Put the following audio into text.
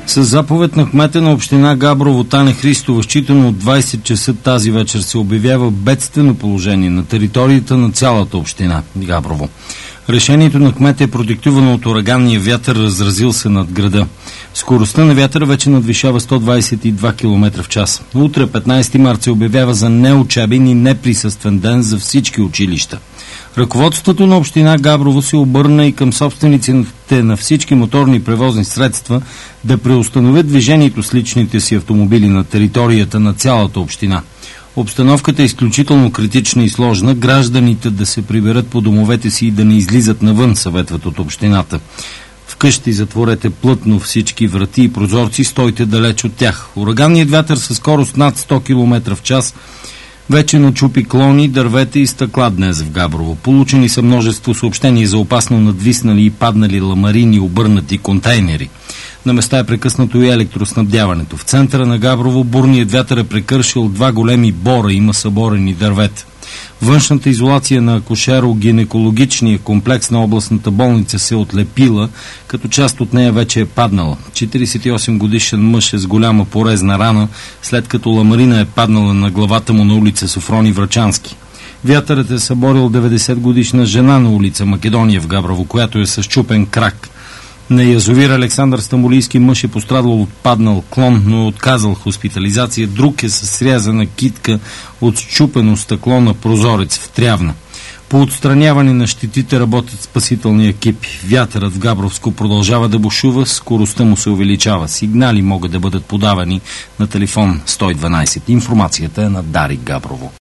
С заповед на кмета на община Габрово Таня Христова, считано от 20 часа тази вечер се обявява бедствено положение на територията на цялата община Габрово. Решението на кмета е продиктувано от ураганния вятър, разразил се над града. Скоростта на вятъра вече надвишава 122 км в час. Утре, 15 март, се обявява за неучебен и неприсъствен ден за всички училища. Ръководството на община Габрово се обърна и към собствениците на всички моторни превозни средства да преустановят движението с личните си автомобили на територията на цялата община. Обстановката е изключително критична и сложна. Гражданите да се приберат по домовете си и да не излизат навън, съветват от общината. Вкъщи затворете плътно всички врати и прозорци, стойте далеч от тях. Ураганният вятър със скорост над 100 км в час вече начупи клони, дървета и стъкла днес в Габрово. Получени са множество съобщения за опасно надвиснали и паднали ламарини, обърнати контейнери. На места е прекъснато и електроснабдяването. В центъра на Габрово бурният вятър е прекършил 2 големи бора, има съборени дървета. Външната изолация на акушеро-гинекологичния комплекс на областната болница се отлепила, като част от нея вече е паднала. 48 годишен мъж е с голяма порезна рана, след като ламарина е паднала на главата му на улица Софрони Врачански. Вятърът е съборил 90 годишна жена на улица Македония в Габрово, която е с счупен крак. На язовир Александър Стамболийски мъж е пострадал от паднал клон, но е отказал хоспитализация. Друг е със срязана китка от счупено стъкло на прозорец в Трявна. По отстраняване на щетите работят спасителни екипи. Вятърът в Габровско продължава да бушува, скоростта му се увеличава. Сигнали могат да бъдат подавани на телефон 112. Информацията е на Дарик Габрово.